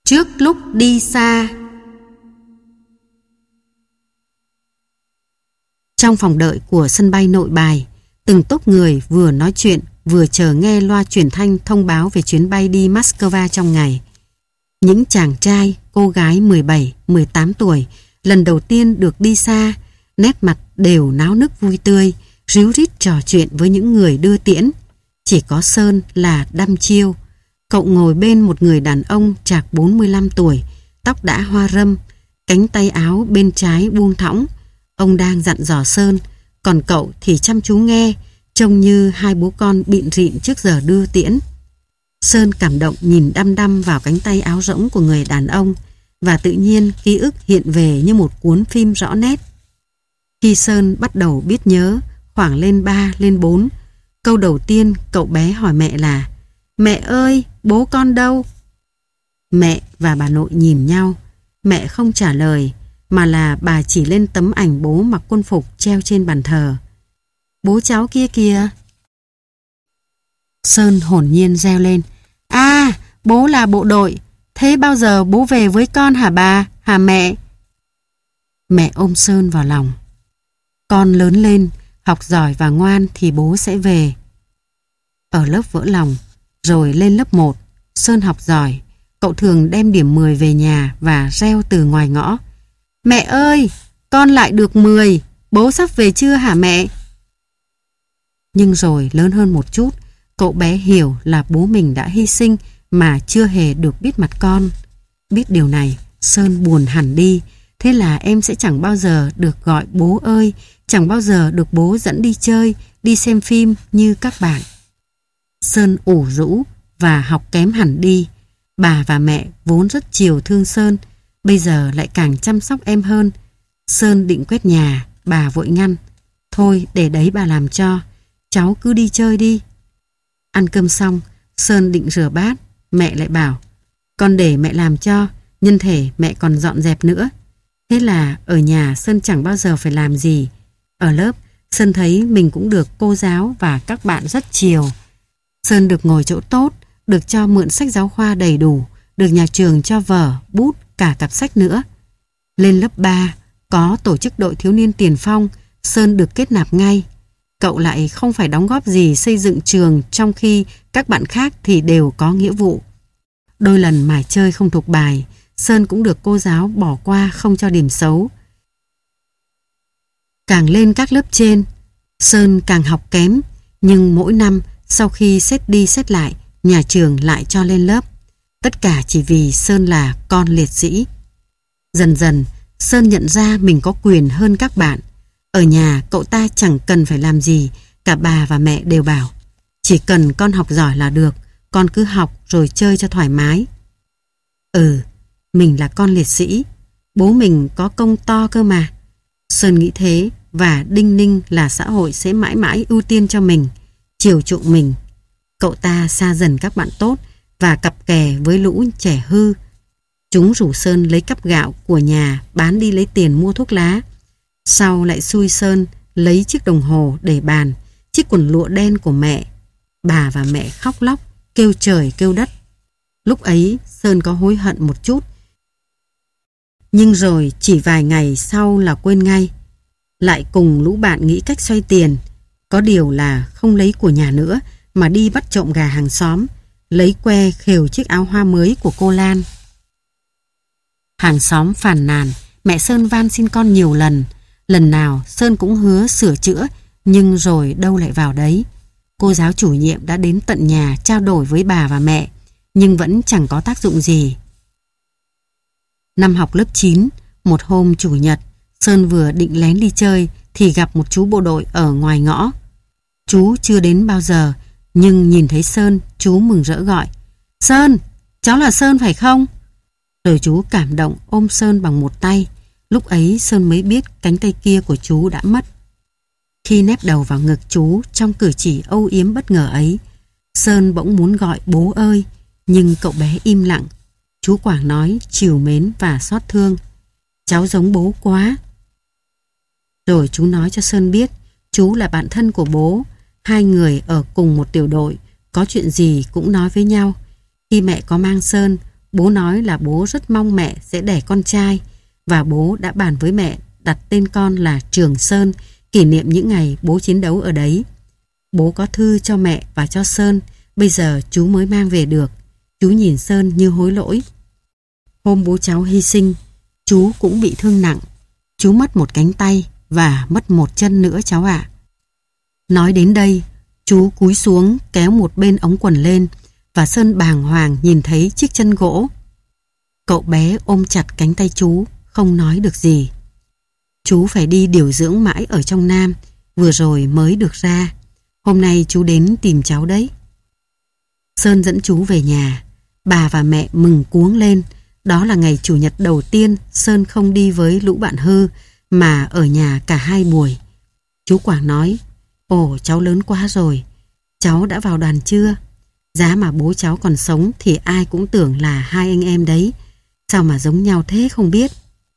Trước lúc đi xa. Trong phòng đợi của sân bay Nội Bài, từng tốp người vừa nói chuyện vừa chờ nghe loa truyền thanh thông báo về chuyến bay đi Moscow trong ngày. Những chàng trai, cô gái 17, 18 tuổi lần đầu tiên được đi xa, nét mặt đều náo nức vui tươi, ríu rít trò chuyện với những người đưa tiễn. Chỉ có Sơn là đăm chiêu. Cậu ngồi bên một người đàn ông chạc 45 tuổi, tóc đã hoa râm, cánh tay áo bên trái buông thõng. Ông đang dặn dò Sơn, còn cậu thì chăm chú nghe, trông như hai bố con bịn rịn trước giờ đưa tiễn. Sơn cảm động nhìn đăm đăm vào cánh tay áo rỗng của người đàn ông, và tự nhiên ký ức hiện về như một cuốn phim rõ nét. Khi Sơn bắt đầu biết nhớ, khoảng lên 3, lên 4, câu đầu tiên cậu bé hỏi mẹ là: "Mẹ ơi, bố con đâu?" Mẹ và bà nội nhìn nhau. Mẹ không trả lời, mà là bà chỉ lên tấm ảnh bố mặc quân phục treo trên bàn thờ. "Bố cháu kia kìa." Sơn hồn nhiên reo lên: "À, bố là bộ đội. Thế bao giờ bố về với con hả bà, hả mẹ?" Mẹ ôm Sơn vào lòng: "Con lớn lên, học giỏi và ngoan thì bố sẽ về." Ở lớp vỡ lòng, rồi lên lớp 1, Sơn học giỏi. Cậu thường đem điểm 10 về nhà và reo từ ngoài ngõ: "Mẹ ơi, con lại được 10, bố sắp về chưa hả mẹ?" Nhưng rồi lớn hơn một chút, cậu bé hiểu là bố mình đã hy sinh mà chưa hề được biết mặt con. Biết điều này, Sơn buồn hẳn đi. Thế là em sẽ chẳng bao giờ được gọi bố ơi, chẳng bao giờ được bố dẫn đi chơi, đi xem phim như các bạn. Sơn ủ rũ và học kém hẳn đi. Bà và mẹ vốn rất chiều thương Sơn, bây giờ lại càng chăm sóc em hơn. Sơn định quét nhà, bà vội ngăn: "Thôi để đấy bà làm cho, cháu cứ đi chơi đi." Ăn cơm xong, Sơn định rửa bát, mẹ lại bảo: "Con để mẹ làm cho, nhân thể mẹ còn dọn dẹp nữa." Thế là ở nhà Sơn chẳng bao giờ phải làm gì. Ở lớp, Sơn thấy mình cũng được cô giáo và các bạn rất chiều. Sơn được ngồi chỗ tốt, được cho mượn sách giáo khoa đầy đủ, được nhà trường cho vở, bút, cả cặp sách nữa. Lên lớp 3, có tổ chức đội thiếu niên tiền phong, Sơn được kết nạp ngay. Cậu lại không phải đóng góp gì xây dựng trường, trong khi các bạn khác thì đều có nghĩa vụ. Đôi lần mải chơi không thuộc bài, Sơn cũng được cô giáo bỏ qua không cho điểm xấu. Càng lên các lớp trên, Sơn càng học kém, nhưng mỗi năm sau khi xét đi xét lại, nhà trường lại cho lên lớp. Tất cả chỉ vì Sơn là con liệt sĩ. Dần dần, Sơn nhận ra mình có quyền hơn các bạn. Ở nhà cậu ta chẳng cần phải làm gì, cả bà và mẹ đều bảo: "Chỉ cần con học giỏi là được, con cứ học rồi chơi cho thoải mái." Mình là con liệt sĩ, bố mình có công to cơ mà. Sơn nghĩ thế, và đinh ninh là xã hội sẽ mãi mãi ưu tiên cho mình, chiều chuộng mình. Cậu ta xa dần các bạn tốt và cặp kè với lũ trẻ hư. Chúng rủ Sơn lấy cắp gạo của nhà bán đi lấy tiền mua thuốc lá. Sau lại xui Sơn lấy chiếc đồng hồ để bàn, chiếc quần lụa đen của mẹ. Bà và mẹ khóc lóc, kêu trời kêu đất. Lúc ấy Sơn có hối hận một chút, nhưng rồi chỉ vài ngày sau là quên ngay. Lại cùng lũ bạn nghĩ cách xoay tiền. Có điều là không lấy của nhà nữa, mà đi bắt trộm gà hàng xóm, lấy que khều chiếc áo hoa mới của cô Lan. Hàng xóm phàn nàn, mẹ Sơn van xin con nhiều lần. Lần nào Sơn cũng hứa sửa chữa, nhưng rồi đâu lại vào đấy. Cô giáo chủ nhiệm đã đến tận nhà trao đổi với bà và mẹ, nhưng vẫn chẳng có tác dụng gì. Năm học lớp 9, một hôm chủ nhật, Sơn vừa định lén đi chơi thì gặp một chú bộ đội ở ngoài ngõ. Chú chưa đến bao giờ, nhưng nhìn thấy Sơn, chú mừng rỡ gọi: "Sơn, cháu là Sơn phải không?" Rồi chú cảm động ôm Sơn bằng một tay. Lúc ấy Sơn mới biết cánh tay kia của chú đã mất. Khi nép đầu vào ngực chú trong cử chỉ âu yếm bất ngờ ấy, Sơn bỗng muốn gọi bố ơi, nhưng cậu bé im lặng. Chú Quảng nói trìu mến và xót thương: "Cháu giống bố quá." Rồi chú nói cho Sơn biết chú là bạn thân của bố, hai người ở cùng một tiểu đội, có chuyện gì cũng nói với nhau. Khi mẹ có mang Sơn, Bố nói là bố rất mong mẹ sẽ đẻ con trai và bố đã bàn với mẹ đặt tên con là Trường Sơn, kỷ niệm những ngày bố chiến đấu ở đấy. Bố có thư cho mẹ và cho Sơn, bây giờ chú mới mang về được. Chú nhìn Sơn như hối lỗi. Hôm bố cháu hy sinh, chú cũng bị thương nặng. Chú mất một cánh tay và mất một chân nữa cháu ạ. Nói đến đây, chú cúi xuống kéo một bên ống quần lên và Sơn bàng hoàng nhìn thấy chiếc chân gỗ. Cậu bé ôm chặt cánh tay chú, không nói được gì. Chú phải đi điều dưỡng mãi ở trong Nam, vừa rồi mới được ra. Hôm nay chú đến tìm cháu đấy. Sơn dẫn chú về nhà. Bà và mẹ mừng cuống lên. Đó là ngày Chủ nhật đầu tiên Sơn không đi với lũ bạn hư mà ở nhà cả 2 buổi. Chú Quảng nói: Ồ, cháu lớn quá rồi. Cháu đã vào đoàn chưa? Giá mà bố cháu còn sống thì ai cũng tưởng là 2 anh em đấy. Sao mà giống nhau thế không biết.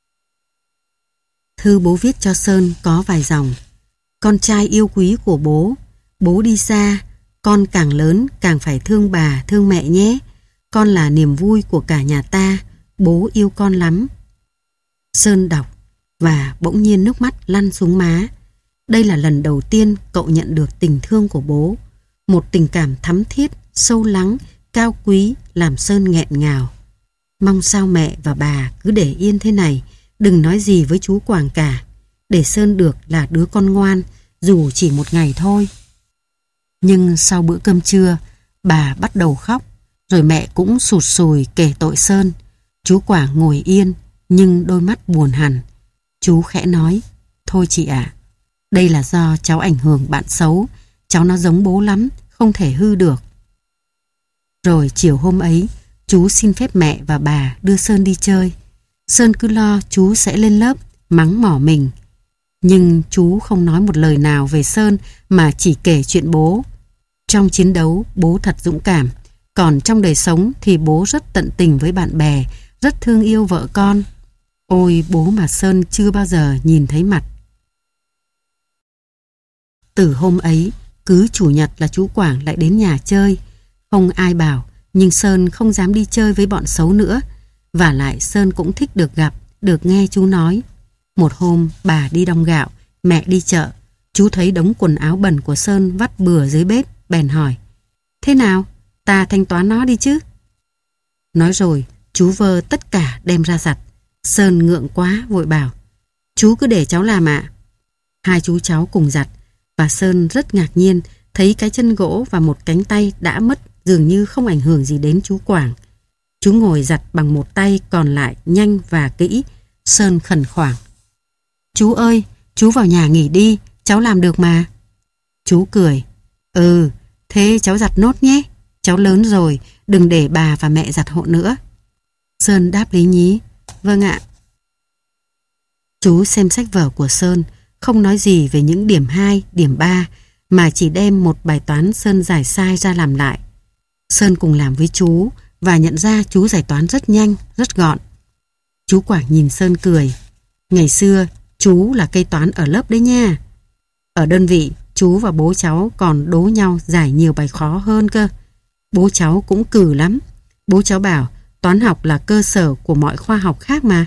Thư bố viết cho Sơn có vài dòng. Con trai yêu quý của bố. Bố đi xa, con càng lớn càng phải thương bà, thương mẹ nhé. Con là niềm vui của cả nhà ta. Bố yêu con lắm. Sơn đọc và bỗng nhiên nước mắt lăn xuống má. Đây là lần đầu tiên cậu nhận được tình thương của bố. Một tình cảm thắm thiết, sâu lắng, cao quý làm Sơn nghẹn ngào. Mong sao mẹ và bà cứ để yên thế này, đừng nói gì với chú Quảng cả, để Sơn được là đứa con ngoan, dù chỉ một ngày thôi. Nhưng sau bữa cơm trưa, bà bắt đầu khóc, rồi mẹ cũng sụt sùi kể tội Sơn. Chú Quảng ngồi yên, nhưng đôi mắt buồn hẳn. Chú khẽ nói: Thôi chị ạ, đây là do cháu ảnh hưởng bạn xấu, cháu nó giống bố lắm, không thể hư được. Rồi chiều hôm ấy, chú xin phép mẹ và bà đưa Sơn đi chơi. Sơn cứ lo chú sẽ lên lớp, mắng mỏ mình. Nhưng chú không nói một lời nào về Sơn mà chỉ kể chuyện bố. Trong chiến đấu, bố thật dũng cảm. Còn trong đời sống thì bố rất tận tình với bạn bè, rất thương yêu vợ con. Ôi, bố mà Sơn chưa bao giờ nhìn thấy mặt. Từ hôm ấy, cứ chủ nhật là chú Quảng lại đến nhà chơi. Không ai bảo, nhưng Sơn không dám đi chơi với bọn xấu nữa. Và lại Sơn cũng thích được gặp, được nghe chú nói. Một hôm bà đi đong gạo, mẹ đi chợ. Chú thấy đống quần áo bẩn của Sơn vắt bừa dưới bếp, bèn hỏi: Thế nào, ta thanh toán nó đi chứ? Nói rồi, chú vơ tất cả đem ra giặt. Sơn ngượng quá vội bảo: Chú cứ để cháu làm ạ. Hai chú cháu cùng giặt, và Sơn rất ngạc nhiên thấy cái chân gỗ và một cánh tay đã mất dường như không ảnh hưởng gì đến chú Quảng. Chú ngồi giặt bằng một tay còn lại nhanh và kỹ. Sơn khẩn khoản: Chú ơi, chú vào nhà nghỉ đi, cháu làm được mà. Chú cười: Ừ, thế cháu giặt nốt nhé. Cháu lớn rồi, đừng để bà và mẹ giặt hộ nữa. Sơn đáp lý nhí: Vâng ạ. Chú xem sách vở của Sơn, không nói gì về những điểm 2, điểm 3, mà chỉ đem một bài toán Sơn giải sai ra làm lại. Sơn cùng làm với chú và nhận ra chú giải toán rất nhanh, rất gọn. Chú Quảng nhìn Sơn cười: Ngày xưa chú là cây toán ở lớp đấy nha. Ở đơn vị chú và bố cháu còn đố nhau giải nhiều bài khó hơn cơ. Bố cháu cũng cừ lắm. Bố cháu bảo toán học là cơ sở của mọi khoa học khác mà.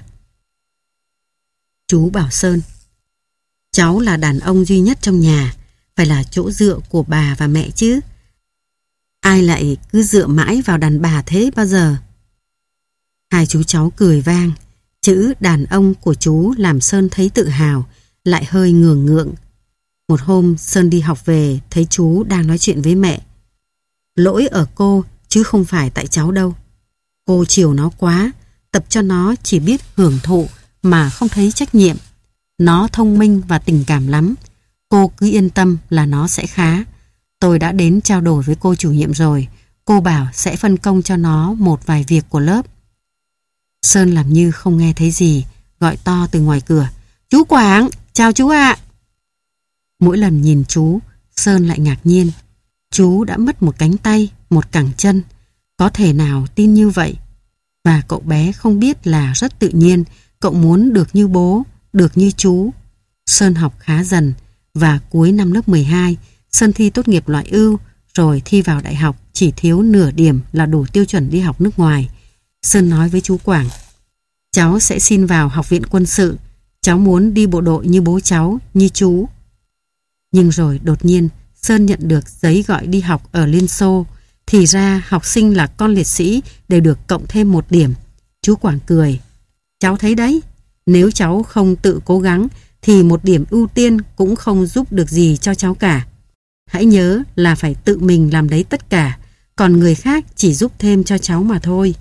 Chú bảo Sơn: Cháu là đàn ông duy nhất trong nhà, phải là chỗ dựa của bà và mẹ chứ. Ai lại cứ dựa mãi vào đàn bà thế bao giờ? Hai chú cháu cười vang. Chữ đàn ông của chú làm Sơn thấy tự hào, lại hơi ngượng ngượng. Một hôm Sơn đi học về thấy chú đang nói chuyện với mẹ. Lỗi ở cô chứ không phải tại cháu đâu. Cô chiều nó quá, tập cho nó chỉ biết hưởng thụ mà không thấy trách nhiệm. Nó thông minh và tình cảm lắm. Cô cứ yên tâm là nó sẽ khá. Tôi đã đến trao đổi với cô chủ nhiệm rồi. Cô bảo sẽ phân công cho nó một vài việc của lớp. Sơn làm như không nghe thấy gì, gọi to từ ngoài cửa: Chú Quảng, chào chú ạ. Mỗi lần nhìn chú, Sơn lại ngạc nhiên. Chú đã mất một cánh tay, một cẳng chân. Có thể nào tin như vậy? Và cậu bé không biết là rất tự nhiên. Cậu muốn được như bố, được như chú. Sơn học khá dần, và cuối năm lớp 12, Sơn thi tốt nghiệp loại ưu, rồi thi vào đại học chỉ thiếu nửa điểm là đủ tiêu chuẩn đi học nước ngoài. Sơn nói với chú Quảng, cháu sẽ xin vào học viện quân sự. Cháu muốn đi bộ đội như bố cháu, như chú. Nhưng rồi đột nhiên Sơn nhận được giấy gọi đi học ở Liên Xô. Thì ra học sinh là con liệt sĩ đều được cộng thêm 1 điểm. Chú Quảng cười. Cháu thấy đấy, nếu cháu không tự cố gắng thì 1 điểm ưu tiên cũng không giúp được gì cho cháu cả. Hãy nhớ là phải tự mình làm đấy tất cả, còn người khác chỉ giúp thêm cho cháu mà thôi.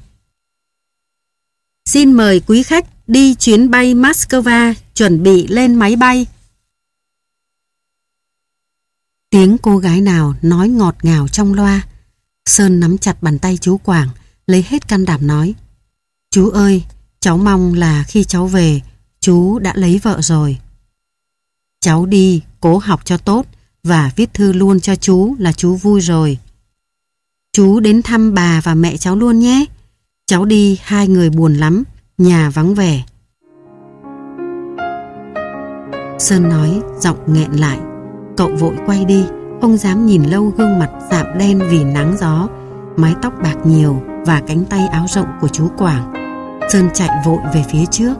Xin mời quý khách đi chuyến bay Moscow, chuẩn bị lên máy bay. Tiếng cô gái nào nói ngọt ngào trong loa. Sơn nắm chặt bàn tay chú Quảng, lấy hết can đảm nói, chú ơi, cháu mong là khi cháu về, chú đã lấy vợ rồi. Cháu đi, cố học cho tốt và viết thư luôn cho chú là chú vui rồi. Chú đến thăm bà và mẹ cháu luôn nhé. Cháu đi 2 người buồn lắm, nhà vắng vẻ. Sơn nói, giọng nghẹn lại. Cậu vội quay đi, không dám nhìn lâu gương mặt rạm đen vì nắng gió, mái tóc bạc nhiều và cánh tay áo rộng của chú Quảng. Sơn chạy vội về phía trước.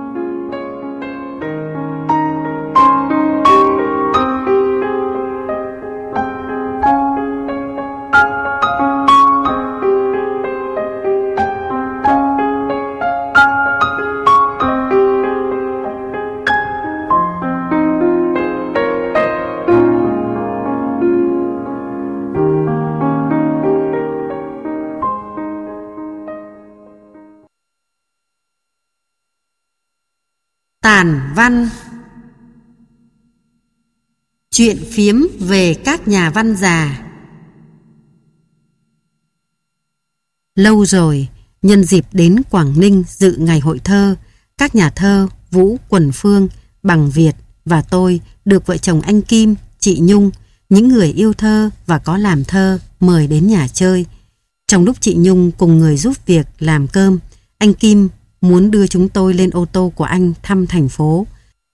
Tản văn. Chuyện phiếm về các nhà văn già. Lâu rồi, nhân dịp đến Quảng Ninh dự ngày hội thơ, các nhà thơ Vũ Quần Phương, Bằng Việt và tôi được vợ chồng anh Kim, chị Nhung, những người yêu thơ và có làm thơ mời đến nhà chơi. Trong lúc chị Nhung cùng người giúp việc làm cơm, anh Kim muốn đưa chúng tôi lên ô tô của anh thăm thành phố.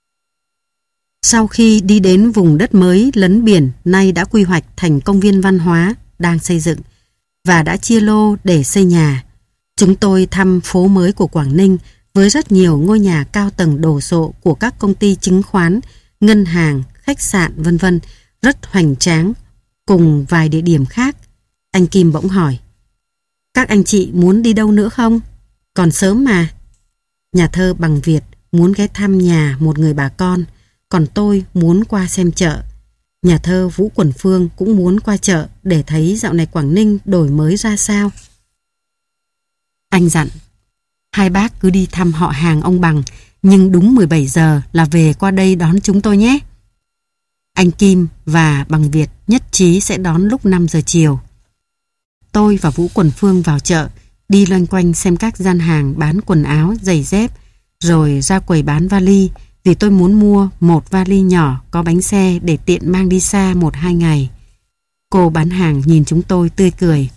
Sau khi đi đến vùng đất mới lấn biển nay đã quy hoạch thành công viên văn hóa đang xây dựng và đã chia lô để xây nhà, chúng tôi thăm phố mới của Quảng Ninh với rất nhiều ngôi nhà cao tầng đồ sộ của các công ty chứng khoán, ngân hàng, khách sạn vân vân, rất hoành tráng, cùng vài địa điểm khác. Anh Kim bỗng hỏi, các anh chị muốn đi đâu nữa không? Còn sớm mà. Nhà thơ Bằng Việt muốn ghé thăm nhà một người bà con, còn tôi muốn qua xem chợ. Nhà thơ Vũ Quần Phương cũng muốn qua chợ để thấy dạo này Quảng Ninh đổi mới ra sao. Anh dặn, hai bác cứ đi thăm họ hàng ông Bằng, nhưng đúng 17 giờ là về qua đây đón chúng tôi nhé. Anh Kim và Bằng Việt nhất trí sẽ đón lúc 5 giờ chiều. Tôi và Vũ Quần Phương vào chợ, đi loanh quanh xem các gian hàng bán quần áo, giày dép, rồi ra quầy bán vali, vì tôi muốn mua một vali nhỏ có bánh xe để tiện mang đi xa 1-2 ngày. Cô bán hàng nhìn chúng tôi tươi cười.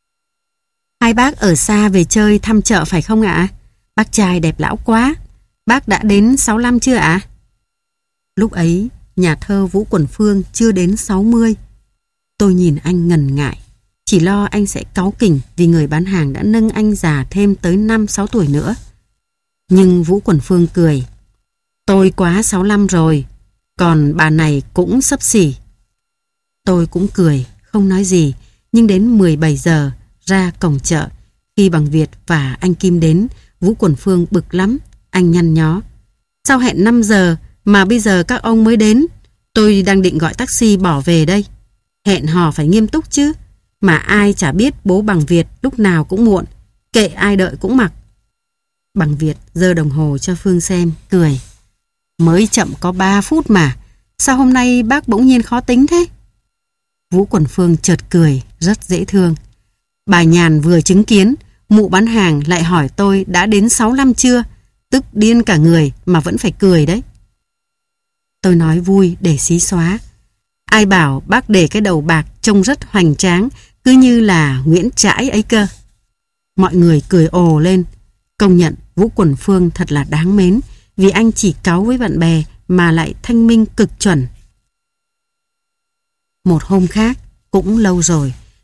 Hai bác ở xa về chơi thăm chợ phải không ạ? Bác trai đẹp lão quá. Bác đã đến 65 chưa ạ? Lúc ấy, nhà thơ Vũ Quần Phương chưa đến 60. Tôi nhìn anh ngần ngại, chỉ lo anh sẽ cáu kỉnh vì người bán hàng đã nâng anh già thêm tới 5-6 tuổi nữa. Nhưng Vũ Quần Phương cười. Tôi quá 65 rồi, còn bà này cũng xấp xỉ. Tôi cũng cười, không nói gì, nhưng đến 17 giờ ra cổng chợ, khi Bằng Việt và anh Kim đến, Vũ Quần Phương bực lắm, anh nhăn nhó. Sao hẹn 5 giờ mà bây giờ các ông mới đến? Tôi đang định gọi taxi bỏ về đây. Hẹn hò phải nghiêm túc chứ, mà ai chả biết bố Bằng Việt lúc nào cũng muộn, kệ ai đợi cũng mặc. Bằng Việt giơ đồng hồ cho Phương xem, cười. Mới chậm có 3 phút mà, sao hôm nay bác bỗng nhiên khó tính thế? Vũ Quần Phương chợt cười, rất dễ thương. Bà Nhàn vừa chứng kiến, mụ bán hàng lại hỏi tôi đã đến 65 chưa, tức điên cả người mà vẫn phải cười đấy. Tôi nói vui để xí xóa. Ai bảo bác để cái đầu bạc trông rất hoành tráng, cứ như là Nguyễn Trãi ấy cơ. Mọi người cười ồ lên. Công nhận Vũ Quần Phương thật là đáng mến, vì anh chỉ cáu với bạn bè mà lại thanh minh cực chuẩn. Một hôm khác, cũng lâu rồi,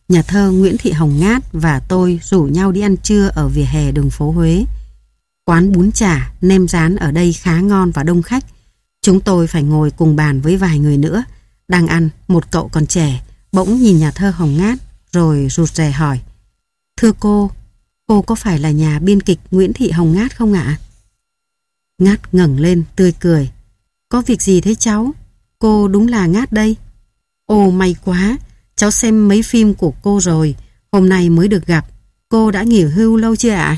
nhà thơ Nguyễn Thị Hồng Ngát và tôi rủ nhau đi ăn trưa ở vỉa hè đường phố Huế. Quán bún chả, nem rán ở đây khá ngon và đông khách. Chúng tôi phải ngồi cùng bàn với vài người nữa. Đang ăn, một cậu còn trẻ bỗng nhìn nhà thơ Hồng Ngát rồi rụt rè hỏi: "Thưa cô có phải là nhà biên kịch Nguyễn Thị Hồng Ngát không ạ?" Ngát ngẩng lên tươi cười: "Có việc gì thế cháu? Cô đúng là Ngát đây." "Ồ, may quá, cháu xem mấy phim của cô rồi, hôm nay mới được gặp. Cô đã nghỉ hưu lâu chưa ạ?"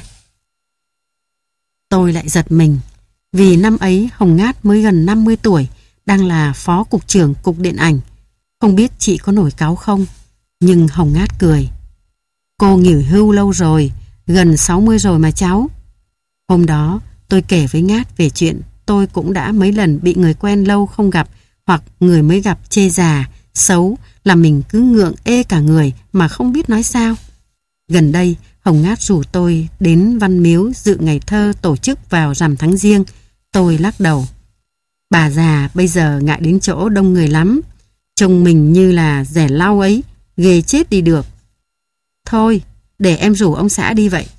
Tôi lại giật mình, vì năm ấy Hồng Ngát mới gần 50 tuổi, đang là phó cục trưởng cục điện ảnh. Không biết chị có nổi cáu không? Nhưng Hồng Ngát cười: "Cô nghỉ hưu lâu rồi, gần 60 rồi mà cháu." Hôm đó tôi kể với Ngát về chuyện tôi cũng đã mấy lần bị người quen lâu không gặp hoặc người mới gặp chê già, xấu, làm mình cứ ngượng ê cả người mà không biết nói sao. Gần đây Hồng Ngát rủ tôi đến Văn Miếu dự ngày thơ tổ chức vào rằm tháng Giêng. Tôi lắc đầu: "Bà già bây giờ ngại đến chỗ đông người lắm, trông mình như là rẻ lau ấy, ghê chết đi được. Thôi, để em rủ ông xã đi vậy."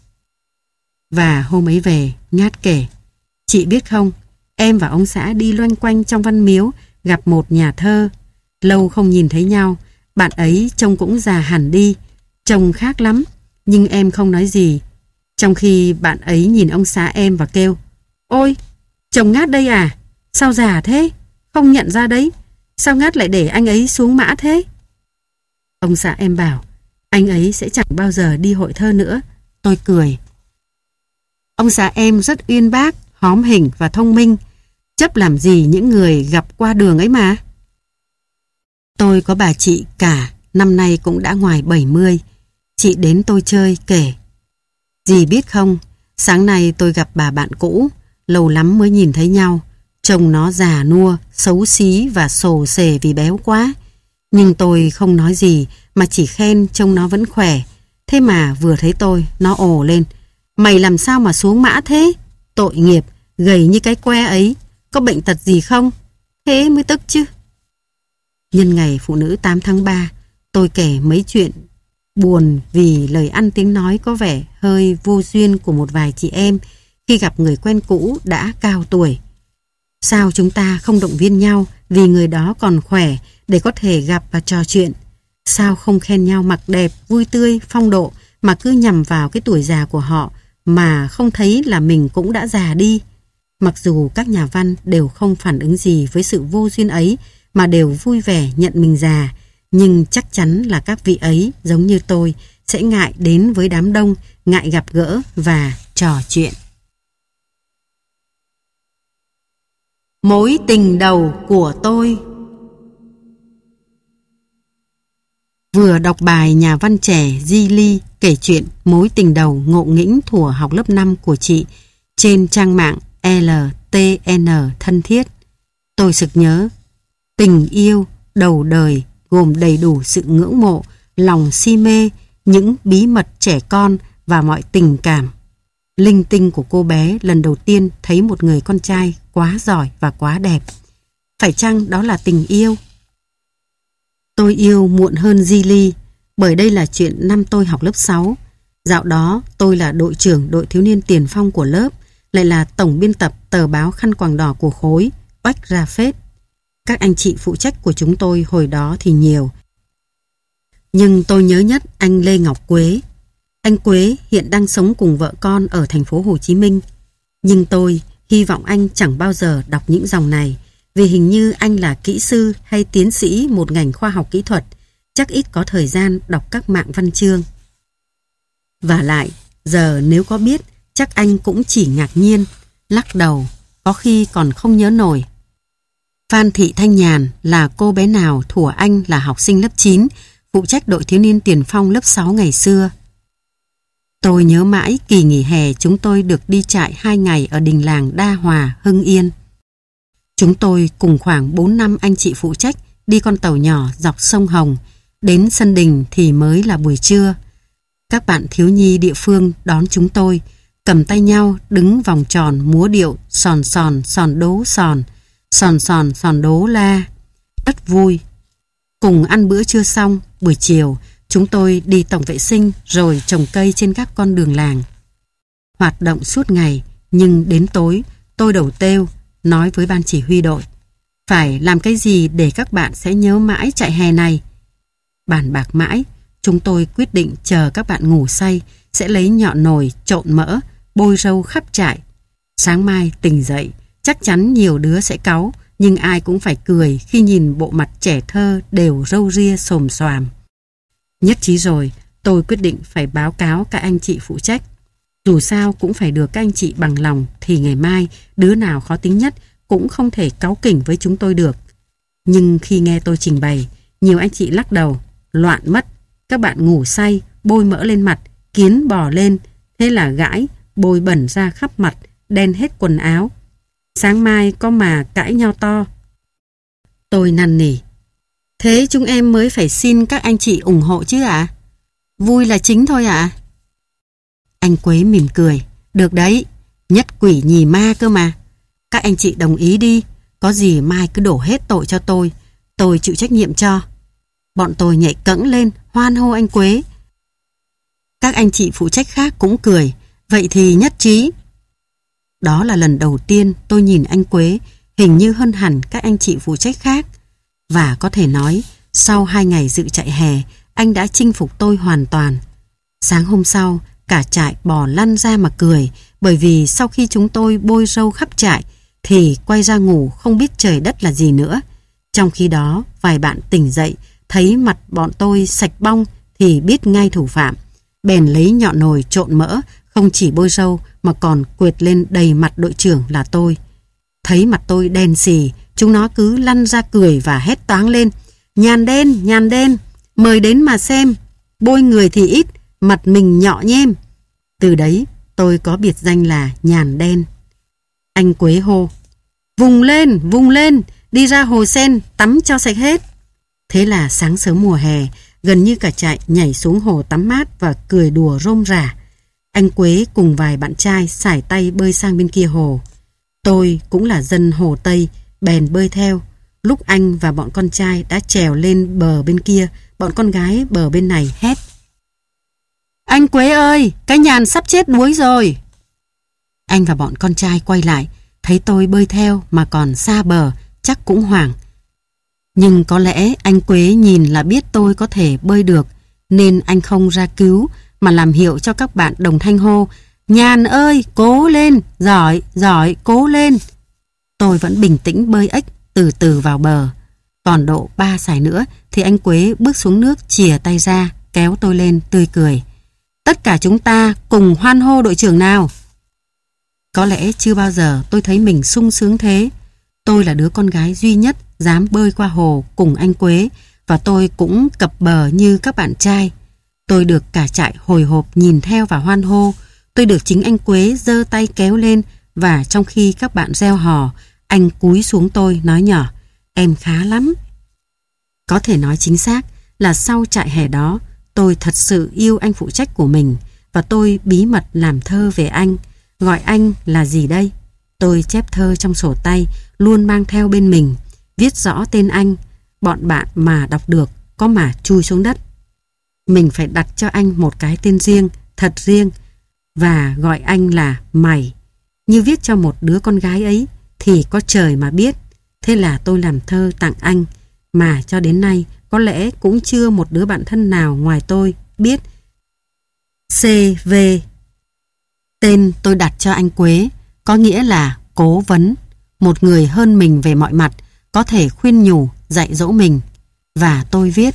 Và hôm ấy về, Ngát kể: "Chị biết không, em và ông xã đi loanh quanh trong Văn Miếu, gặp một nhà thơ. Lâu không nhìn thấy nhau, bạn ấy trông cũng già hẳn đi, trông khác lắm, nhưng em không nói gì. Trong khi bạn ấy nhìn ông xã em và kêu: 'Ôi, chồng Ngát đây à? Sao già thế? Không nhận ra đấy. Sao Ngát lại để anh ấy xuống mã thế?' Ông xã em bảo: 'Anh ấy sẽ chẳng bao giờ đi hội thơ nữa.'" Tôi cười. Ông xã em rất uyên bác, hóm hình và thông minh, chấp làm gì những người gặp qua đường ấy mà. Tôi có bà chị cả, năm nay cũng đã ngoài 70. Chị đến tôi chơi kể: "Dì biết không, sáng nay tôi gặp bà bạn cũ, lâu lắm mới nhìn thấy nhau. Trông nó già nua, xấu xí và xồ xề vì béo quá. Nhưng tôi không nói gì mà chỉ khen trông nó vẫn khỏe. Thế mà vừa thấy tôi, nó ồ lên: 'Mày làm sao mà xuống mã thế? Tội nghiệp, gầy như cái que ấy, có bệnh tật gì không?' Thế mới tức chứ." Nhân ngày Phụ nữ 8 tháng 3, tôi kể mấy chuyện buồn vì lời ăn tiếng nói có vẻ hơi vô duyên của một vài chị em khi gặp người quen cũ đã cao tuổi. Sao chúng ta không động viên nhau vì người đó còn khỏe để có thể gặp và trò chuyện? Sao không khen nhau mặc đẹp, vui tươi, phong độ mà cứ nhằm vào cái tuổi già của họ mà không thấy là mình cũng đã già đi? Mặc dù các nhà văn đều không phản ứng gì với sự vô duyên ấy mà đều vui vẻ nhận mình già, nhưng chắc chắn là các vị ấy, giống như tôi, sẽ ngại đến với đám đông, ngại gặp gỡ và trò chuyện. Mối tình đầu của tôi. Vừa đọc bài nhà văn trẻ Di Ly kể chuyện mối tình đầu ngộ nghĩnh thuở học lớp 5 của chị trên trang mạng LTN thân thiết, tôi sực nhớ tình yêu đầu đời gồm đầy đủ sự ngưỡng mộ, lòng si mê, những bí mật trẻ con và mọi tình cảm linh tinh của cô bé lần đầu tiên thấy một người con trai quá giỏi và quá đẹp. Phải chăng đó là tình yêu? Tôi yêu muộn hơn Di Ly, bởi đây là chuyện năm tôi học lớp 6. Dạo đó tôi là đội trưởng đội thiếu niên tiền phong của lớp, lại là tổng biên tập tờ báo Khăn Quàng Đỏ của khối, oách ra phết. Các anh chị phụ trách của chúng tôi hồi đó thì nhiều. Nhưng tôi nhớ nhất anh Lê Ngọc Quế. Anh Quế hiện đang sống cùng vợ con ở thành phố Hồ Chí Minh. Nhưng tôi hy vọng anh chẳng bao giờ đọc những dòng này, vì hình như anh là kỹ sư hay tiến sĩ một ngành khoa học kỹ thuật, chắc ít có thời gian đọc các mạng văn chương. Vả lại, giờ nếu có biết, chắc anh cũng chỉ ngạc nhiên, lắc đầu, có khi còn không nhớ nổi. Phan Thị Thanh Nhàn là cô bé nào thuở anh là học sinh lớp 9, phụ trách đội thiếu niên tiền phong lớp 6 ngày xưa. Tôi nhớ mãi kỳ nghỉ hè chúng tôi được đi trại 2 ngày ở đình làng Đa Hòa, Hưng Yên. Chúng tôi cùng khoảng 4 năm anh chị phụ trách đi con tàu nhỏ dọc sông Hồng, đến sân đình thì mới là buổi trưa. Các bạn thiếu nhi địa phương đón chúng tôi, cầm tay nhau đứng vòng tròn múa điệu sòn sòn sòn đố sòn, sòn sòn sòn đố la. Rất vui. Cùng ăn bữa trưa xong, buổi chiều Chúng tôi đi tổng vệ sinh rồi trồng cây trên các con đường làng. Hoạt động suốt ngày, nhưng đến tối tôi đầu têu nói với ban chỉ huy đội: phải làm cái gì để các bạn sẽ nhớ mãi trại hè này. Bàn bạc mãi, chúng tôi quyết định chờ các bạn ngủ say sẽ lấy nhọn nồi trộn mỡ, bôi râu khắp trại. Sáng mai tỉnh dậy, chắc chắn nhiều đứa sẽ cáu, nhưng ai cũng phải cười khi nhìn bộ mặt trẻ thơ đều râu ria xồm xoàm. Nhất trí rồi, tôi quyết định phải báo cáo các anh chị phụ trách. Dù sao cũng phải được các anh chị bằng lòng, thì ngày mai đứa nào khó tính nhất cũng không thể cáu kỉnh với chúng tôi được. Nhưng khi nghe tôi trình bày, nhiều anh chị lắc đầu: loạn mất, các bạn ngủ say, bôi mỡ lên mặt, kiến bò lên, thế là gãi, bôi bẩn ra khắp mặt, đen hết quần áo. Sáng mai có mà cãi nhau to. Tôi năn nỉ: thế chúng em mới phải xin các anh chị ủng hộ chứ ạ? Vui là chính thôi ạ. Anh Quế mỉm cười: được đấy, nhất quỷ nhì ma cơ mà. Các anh chị đồng ý đi, có gì mai cứ đổ hết tội cho tôi chịu trách nhiệm cho. Bọn tôi nhảy cẫng lên hoan hô anh Quế. Các anh chị phụ trách khác cũng cười: vậy thì nhất trí. Đó là lần đầu tiên tôi nhìn anh Quế hình như hơn hẳn các anh chị phụ trách khác. Và có thể nói, sau 2 ngày dự trại hè, anh đã chinh phục tôi hoàn toàn. Sáng hôm sau, cả trại bò lăn ra mà cười, bởi vì sau khi chúng tôi bôi râu khắp trại, thì quay ra ngủ không biết trời đất là gì nữa. Trong khi đó, vài bạn tỉnh dậy, thấy mặt bọn tôi sạch bong thì biết ngay thủ phạm. Bèn lấy nhọn nồi trộn mỡ, không chỉ bôi râu mà còn quệt lên đầy mặt đội trưởng là tôi. Thấy mặt tôi đen xì, chúng nó cứ lăn ra cười và hét toáng lên: nhàn đen, mời đến mà xem, bôi người thì ít, mặt mình nhọ nhem. Từ đấy tôi có biệt danh là Nhàn Đen. Anh Quế hô: vùng lên, đi ra hồ sen tắm cho sạch hết. Thế là sáng sớm mùa hè, gần như cả trại nhảy xuống hồ tắm mát và cười đùa rôm rả. Anh Quế cùng vài bạn trai sải tay bơi sang bên kia hồ. Tôi cũng là dân hồ Tây, bèn bơi theo. Lúc anh và bọn con trai đã trèo lên bờ bên kia, bọn con gái bờ bên này hét: anh Quế ơi, cái Nhàn sắp chết đuối rồi. Anh và bọn con trai quay lại, thấy tôi bơi theo mà còn xa bờ, chắc cũng hoảng. Nhưng có lẽ anh Quế nhìn là biết tôi có thể bơi được, nên anh không ra cứu, mà làm hiệu cho các bạn đồng thanh hô: Nhàn ơi, cố lên, giỏi, cố lên. Tôi vẫn bình tĩnh bơi ếch từ từ vào bờ. Còn độ 3 sải nữa thì anh Quế bước xuống nước, chìa tay ra, kéo tôi lên tươi cười: tất cả chúng ta cùng hoan hô đội trưởng nào. Có lẽ chưa bao giờ tôi thấy mình sung sướng thế. Tôi là đứa con gái duy nhất dám bơi qua hồ cùng anh Quế, và tôi cũng cập bờ như các bạn trai. Tôi được cả trại hồi hộp nhìn theo và hoan hô. Tôi được chính anh Quế giơ tay kéo lên, và trong khi các bạn reo hò, anh cúi xuống tôi nói nhỏ: em khá lắm. Có thể nói chính xác là sau trại hè đó, tôi thật sự yêu anh phụ trách của mình, và tôi bí mật làm thơ về anh. Gọi anh là gì đây? Tôi chép thơ trong sổ tay, luôn mang theo bên mình, viết rõ tên anh. Bọn bạn mà đọc được có mà chui xuống đất. Mình phải đặt cho anh một cái tên riêng, thật riêng, và gọi anh là Mày, như viết cho một đứa con gái ấy thì có trời mà biết. Thế là tôi làm thơ tặng anh, mà cho đến nay có lẽ cũng chưa một đứa bạn thân nào ngoài tôi biết. CV. Tên tôi đặt cho anh Quế có nghĩa là cố vấn, một người hơn mình về mọi mặt, có thể khuyên nhủ, dạy dỗ mình. Và tôi viết: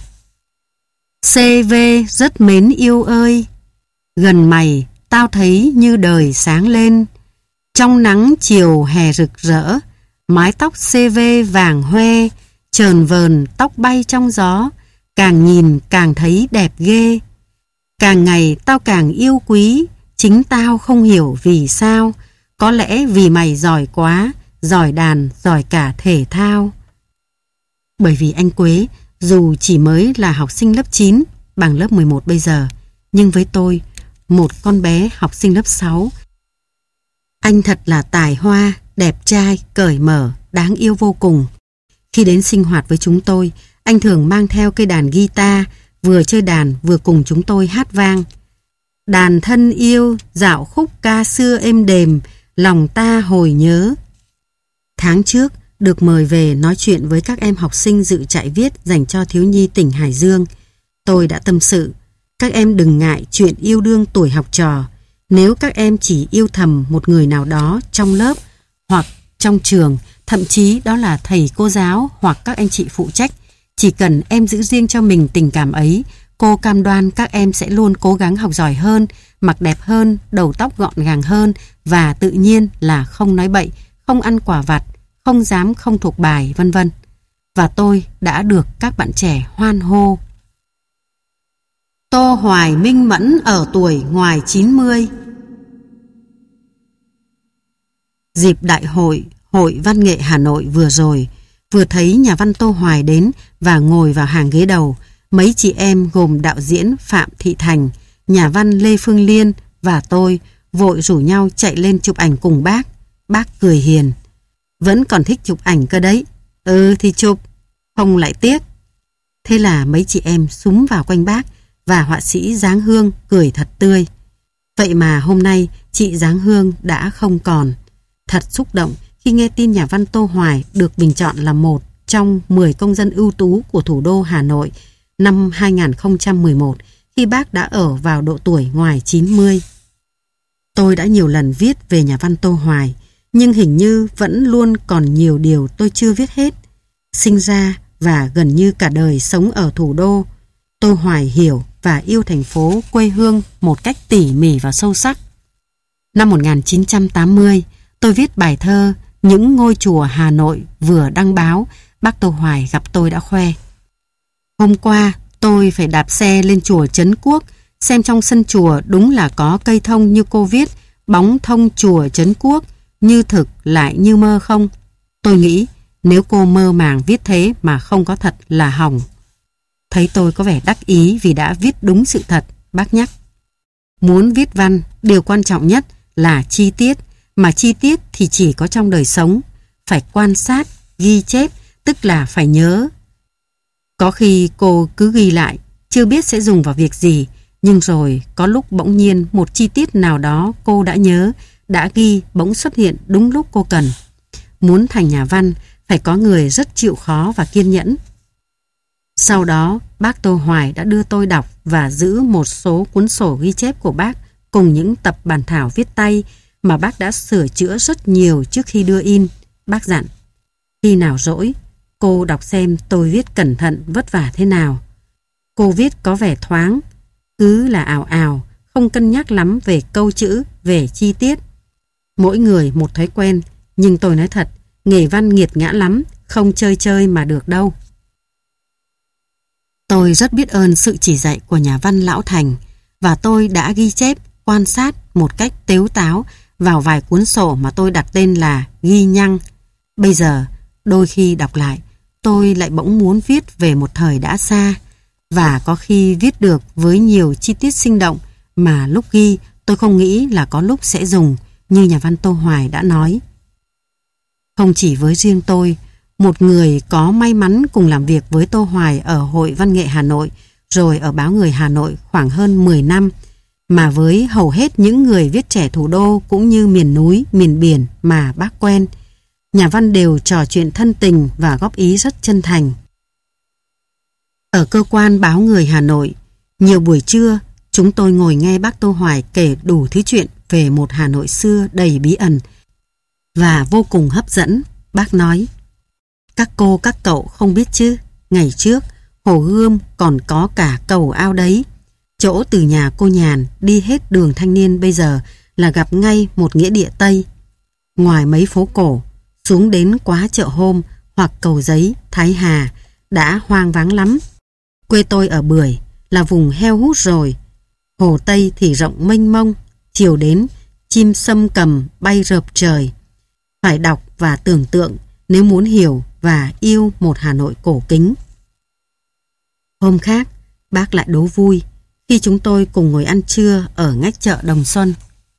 CV rất mến yêu ơi, gần mày tao thấy như đời sáng lên. Trong nắng chiều hè rực rỡ, mái tóc CV vàng hoe, chờn vờn tóc bay trong gió, càng nhìn càng thấy đẹp ghê. Càng ngày tao càng yêu quý, chính tao không hiểu vì sao. Có lẽ vì mày giỏi quá, giỏi đàn, giỏi cả thể thao. Bởi vì anh Quế, dù chỉ mới là học sinh lớp 9, bằng lớp 11 bây giờ, nhưng với tôi, một con bé học sinh lớp 6, anh thật là tài hoa, đẹp trai, cởi mở, đáng yêu vô cùng. Khi đến sinh hoạt với chúng tôi, anh thường mang theo cây đàn guitar vừa chơi đàn vừa cùng chúng tôi hát vang. Đàn thân yêu, dạo khúc ca xưa êm đềm, lòng ta hồi nhớ. Tháng trước, được mời về nói chuyện với các em học sinh dự trại viết dành cho thiếu nhi tỉnh Hải Dương. Tôi đã tâm sự, các em đừng ngại chuyện yêu đương tuổi học trò. Nếu các em chỉ yêu thầm một người nào đó trong lớp hoặc trong trường, thậm chí đó là thầy cô giáo hoặc các anh chị phụ trách, chỉ cần em giữ riêng cho mình tình cảm ấy, cô cam đoan các em sẽ luôn cố gắng học giỏi hơn, mặc đẹp hơn, đầu tóc gọn gàng hơn và tự nhiên là không nói bậy, không ăn quả vặt, không dám không thuộc bài, vân vân. Và tôi đã được các bạn trẻ hoan hô. Tô Hoài minh mẫn ở tuổi ngoài 90. Dịp đại hội Hội Văn nghệ Hà Nội vừa rồi, vừa thấy nhà văn Tô Hoài đến và ngồi vào hàng ghế đầu, mấy chị em gồm đạo diễn Phạm Thị Thành, nhà văn Lê Phương Liên và tôi vội rủ nhau chạy lên chụp ảnh cùng bác. Bác cười hiền. Vẫn còn thích chụp ảnh cơ đấy. Ừ thì chụp, không lại tiếc. Thế là mấy chị em xúm vào quanh bác và họa sĩ Giáng Hương cười thật tươi. Vậy mà hôm nay chị Giáng Hương đã không còn. Thật xúc động khi nghe tin nhà văn Tô Hoài được bình chọn là một trong 10 công dân ưu tú của thủ đô Hà Nội năm 2011 khi bác đã ở vào độ tuổi ngoài 90. Tôi đã nhiều lần viết về nhà văn Tô Hoài, nhưng hình như vẫn luôn còn nhiều điều tôi chưa viết hết. Sinh ra và gần như cả đời sống ở thủ đô, Tô Hoài hiểu và yêu thành phố quê hương một cách tỉ mỉ và sâu sắc. Năm 1980, tôi viết bài thơ Những ngôi chùa Hà Nội vừa đăng báo, bác Tô Hoài gặp tôi đã khoe. Hôm qua, tôi phải đạp xe lên chùa Trấn Quốc, xem trong sân chùa đúng là có cây thông như cô viết, bóng thông chùa Trấn Quốc, như thực lại như mơ không? Tôi nghĩ nếu cô mơ màng viết thế mà không có thật là hỏng. Thấy tôi có vẻ đắc ý vì đã viết đúng sự thật, bác nhắc. Muốn viết văn, điều quan trọng nhất là chi tiết, mà chi tiết thì chỉ có trong đời sống. Phải quan sát, ghi chép, tức là phải nhớ. Có khi cô cứ ghi lại, chưa biết sẽ dùng vào việc gì, nhưng rồi có lúc bỗng nhiên một chi tiết nào đó cô đã nhớ, đã ghi bỗng xuất hiện đúng lúc cô cần. Muốn thành nhà văn, phải có người rất chịu khó và kiên nhẫn. Sau đó, bác Tô Hoài đã đưa tôi đọc và giữ một số cuốn sổ ghi chép của bác cùng những tập bản thảo viết tay mà bác đã sửa chữa rất nhiều trước khi đưa in. Bác dặn, khi nào rỗi, cô đọc xem tôi viết cẩn thận vất vả thế nào. Cô viết có vẻ thoáng, cứ là ào ào, không cân nhắc lắm về câu chữ, về chi tiết. Mỗi người một thói quen, nhưng tôi nói thật, nghề văn nghiệt ngã lắm, không chơi chơi mà được đâu. Tôi rất biết ơn sự chỉ dạy của nhà văn Lão Thành, và tôi đã ghi chép, quan sát một cách tếu táo vào vài cuốn sổ mà tôi đặt tên là ghi nhăng. Bây giờ, đôi khi đọc lại, tôi lại bỗng muốn viết về một thời đã xa, và có khi viết được với nhiều chi tiết sinh động mà lúc ghi tôi không nghĩ là có lúc sẽ dùng, như nhà văn Tô Hoài đã nói. Không chỉ với riêng tôi, một người có may mắn cùng làm việc với Tô Hoài ở Hội Văn nghệ Hà Nội, rồi ở Báo Người Hà Nội khoảng hơn 10 năm, mà với hầu hết những người viết trẻ thủ đô cũng như miền núi, miền biển mà bác quen, nhà văn đều trò chuyện thân tình và góp ý rất chân thành. Ở cơ quan Báo Người Hà Nội, nhiều buổi trưa, chúng tôi ngồi nghe bác Tô Hoài kể đủ thứ chuyện về một Hà Nội xưa đầy bí ẩn và vô cùng hấp dẫn. Bác nói, các cô các cậu không biết chứ, ngày trước Hồ Gươm còn có cả cầu ao đấy. Chỗ từ nhà cô Nhàn đi hết đường Thanh Niên bây giờ là gặp ngay một nghĩa địa Tây. Ngoài mấy phố cổ, xuống đến quá chợ Hôm hoặc Cầu Giấy, Thái Hà đã hoang vắng lắm. Quê tôi ở Bưởi là vùng heo hút rồi. Hồ Tây thì rộng mênh mông, chiều đến chim sâm cầm bay rợp trời. Phải đọc và tưởng tượng nếu muốn hiểu và yêu một Hà Nội cổ kính. Hôm khác, bác lại đố vui khi chúng tôi cùng ngồi ăn trưa ở ngách chợ Đồng Xuân.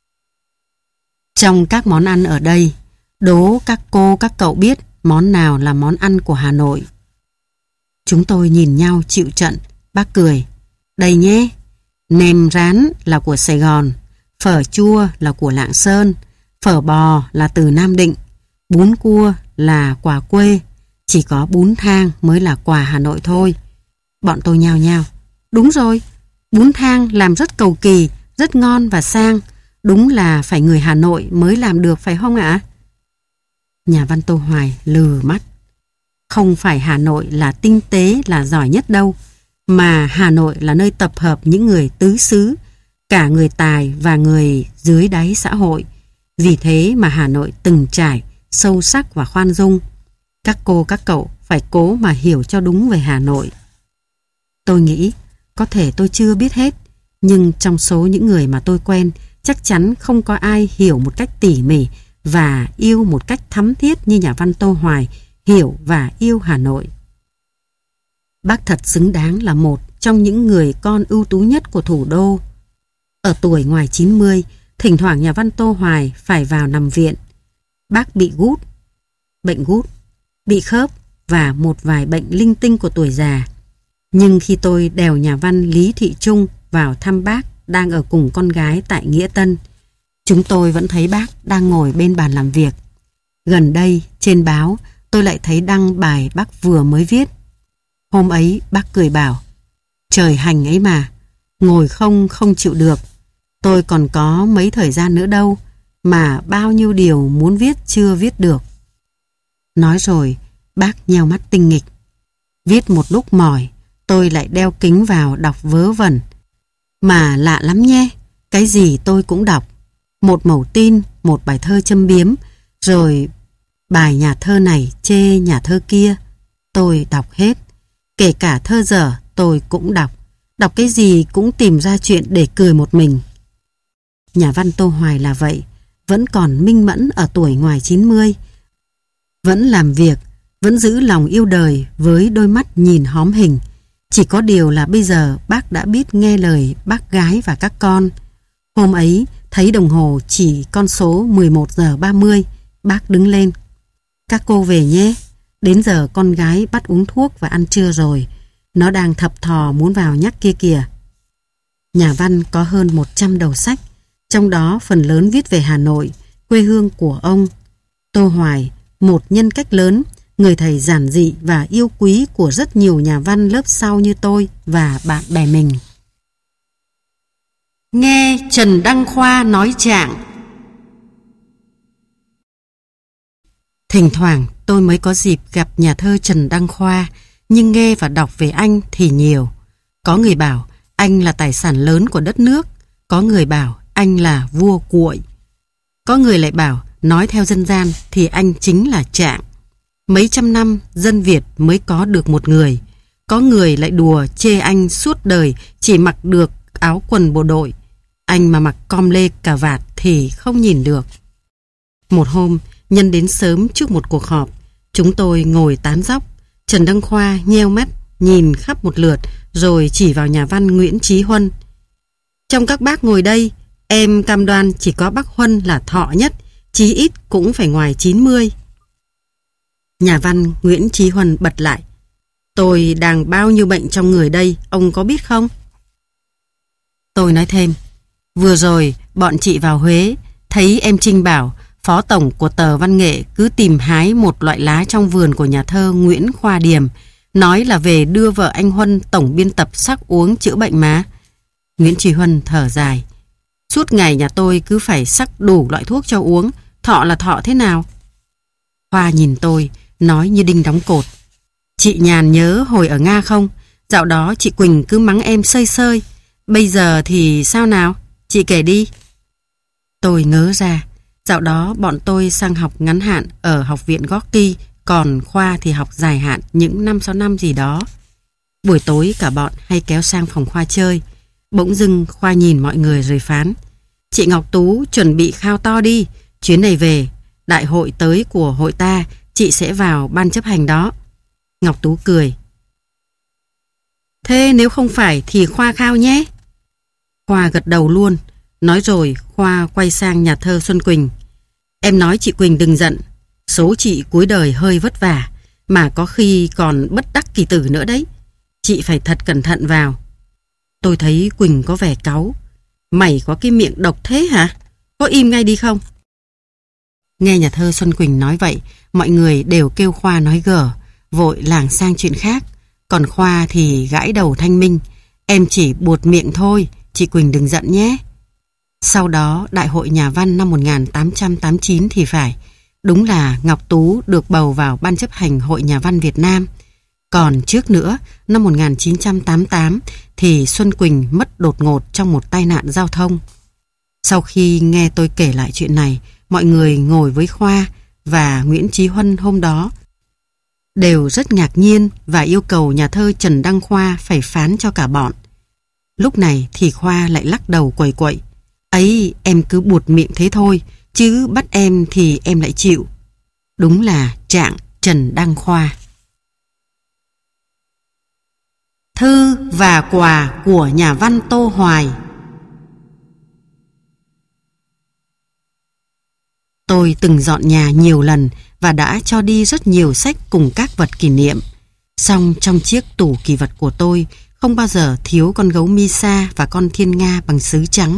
Trong các món ăn ở đây, đố các cô các cậu biết món nào là món ăn của Hà Nội. Chúng tôi nhìn nhau chịu trận, bác cười, Đây nhé, nem rán là của Sài Gòn, phở chua là của Lạng Sơn, phở bò là từ Nam Định, bún cua là quà quê, chỉ có bún thang mới là quà Hà Nội thôi. Bọn tôi nhao nhao. Đúng rồi, bún thang làm rất cầu kỳ, rất ngon và sang. Đúng là phải người Hà Nội mới làm được phải không ạ? Nhà văn Tô Hoài lừ mắt. Không phải Hà Nội là tinh tế là giỏi nhất đâu, mà Hà Nội là nơi tập hợp những người tứ xứ, cả người tài và người dưới đáy xã hội. Vì thế mà Hà Nội từng trải, sâu sắc và khoan dung. Các cô các cậu phải cố mà hiểu cho đúng về Hà Nội. Tôi nghĩ có thể tôi chưa biết hết, nhưng trong số những người mà tôi quen, chắc chắn không có ai hiểu một cách tỉ mỉ và yêu một cách thắm thiết như nhà văn Tô Hoài hiểu và yêu Hà Nội. Bác thật xứng đáng là một trong những người con ưu tú nhất của thủ đô. Ở tuổi ngoài 90, thỉnh thoảng nhà văn Tô Hoài phải vào nằm viện. Bác bị gút, bệnh gút, bị khớp và một vài bệnh linh tinh của tuổi già. Nhưng khi tôi đèo nhà văn Lý Thị Trung vào thăm bác đang ở cùng con gái tại Nghĩa Tân, chúng tôi vẫn thấy bác đang ngồi bên bàn làm việc. Gần đây, trên báo, tôi lại thấy đăng bài bác vừa mới viết. Hôm ấy, bác cười bảo, trời hành ấy mà, ngồi không chịu được. Tôi còn có mấy thời gian nữa đâu, mà bao nhiêu điều muốn viết chưa viết được. Nói rồi, bác nheo mắt tinh nghịch. Viết một lúc mỏi, tôi lại đeo kính vào đọc vớ vẩn. Mà lạ lắm nhé, cái gì tôi cũng đọc. Một mẩu tin, một bài thơ châm biếm, rồi bài nhà thơ này chê nhà thơ kia. Tôi đọc hết. Kể cả thơ dở tôi cũng đọc. Đọc cái gì cũng tìm ra chuyện để cười một mình. Nhà văn Tô Hoài là vậy, vẫn còn minh mẫn ở tuổi ngoài 90. Vẫn làm việc, vẫn giữ lòng yêu đời với đôi mắt nhìn hóm hình. Chỉ có điều là bây giờ bác đã biết nghe lời bác gái và các con. Hôm ấy thấy đồng hồ chỉ con số 11 giờ 30, bác đứng lên. Các cô về nhé, đến giờ con gái bắt uống thuốc và ăn trưa rồi. Nó đang thập thò muốn vào nhắc kia kìa. Nhà văn có hơn 100 đầu sách, trong đó phần lớn viết về Hà Nội, quê hương của ông. Tô Hoài, một nhân cách lớn, người thầy giản dị và yêu quý của rất nhiều nhà văn lớp sau như tôi và bạn bè mình. Nghe Trần Đăng Khoa nói trạng. Thỉnh thoảng tôi mới có dịp gặp nhà thơ Trần Đăng Khoa, nhưng nghe và đọc về anh thì nhiều. Có người bảo anh là tài sản lớn của đất nước, có người bảo anh là vua cuội, có người lại bảo nói theo dân gian thì anh chính là Trạng. Mấy trăm năm dân Việt mới có được một người. Có người lại đùa chê anh suốt đời chỉ mặc được áo quần bộ đội. Anh mà mặc com lê cà vạt thì không nhìn được. Một hôm, nhân đến sớm trước một cuộc họp, chúng tôi ngồi tán dóc. Trần Đăng Khoa nheo mắt nhìn khắp một lượt rồi chỉ vào nhà văn Nguyễn Chí Huân. Trong các bác ngồi đây, em cam đoan chỉ có bác Huân là thọ nhất, chí ít cũng phải ngoài 90. Nhà văn Nguyễn Chí Huân bật lại. Tôi đang bao nhiêu bệnh trong người đây, ông có biết không? Tôi nói thêm. Vừa rồi, bọn chị vào Huế, thấy em Trinh bảo phó tổng của tờ Văn nghệ cứ tìm hái một loại lá trong vườn của nhà thơ Nguyễn Khoa Điềm, nói là về đưa vợ anh Huân tổng biên tập sắc uống chữa bệnh mà. Nguyễn Chí Huân thở dài. Suốt ngày nhà tôi cứ phải sắc đủ loại thuốc cho uống, thọ là thọ thế nào? Khoa nhìn tôi, nói như đinh đóng cột. Chị Nhàn nhớ hồi ở Nga không? Dạo đó chị Quỳnh cứ mắng em sơi sơi. Bây giờ thì sao nào? Chị kể đi. Tôi ngớ ra. Dạo đó bọn tôi sang học ngắn hạn ở học viện Gorky, còn Khoa thì học dài hạn những 5-6 năm gì đó. Buổi tối cả bọn hay kéo sang phòng Khoa chơi. Bỗng dưng Khoa nhìn mọi người rồi phán. Chị Ngọc Tú chuẩn bị khao to đi. Chuyến này về, đại hội tới của hội ta, chị sẽ vào ban chấp hành đó. Ngọc Tú cười. Thế nếu không phải thì Khoa khao nhé. Khoa gật đầu luôn. Nói rồi Khoa quay sang nhà thơ Xuân Quỳnh. Em nói chị Quỳnh đừng giận. Số chị cuối đời hơi vất vả, mà có khi còn bất đắc kỳ tử nữa đấy. Chị phải thật cẩn thận vào. Tôi thấy Quỳnh có vẻ cáu. Mày có cái miệng độc thế hả? Có im ngay đi không? Nghe nhà thơ Xuân Quỳnh nói vậy, mọi người đều kêu Khoa nói gở, vội lảng sang chuyện khác. Còn Khoa thì gãi đầu thanh minh. Em chỉ buột miệng thôi, chị Quỳnh đừng giận nhé. Sau đó, Đại hội Nhà văn năm 1889 thì phải. Đúng là Ngọc Tú được bầu vào Ban chấp hành Hội Nhà văn Việt Nam. Còn trước nữa, năm 1988 thì Xuân Quỳnh mất đột ngột trong một tai nạn giao thông. Sau khi nghe tôi kể lại chuyện này, mọi người ngồi với Khoa và Nguyễn Chí Huân hôm đó đều rất ngạc nhiên và yêu cầu nhà thơ Trần Đăng Khoa phải phán cho cả bọn. Lúc này thì Khoa lại lắc đầu quẩy quậy. Ấy, em cứ buột miệng thế thôi, chứ bắt em thì em lại chịu. Đúng là trạng Trần Đăng Khoa. Thư và quà của nhà văn Tô Hoài. Tôi từng dọn nhà nhiều lần và đã cho đi rất nhiều sách cùng các vật kỷ niệm. Song trong chiếc tủ kỷ vật của tôi không bao giờ thiếu con gấu Misa và con thiên nga bằng sứ trắng.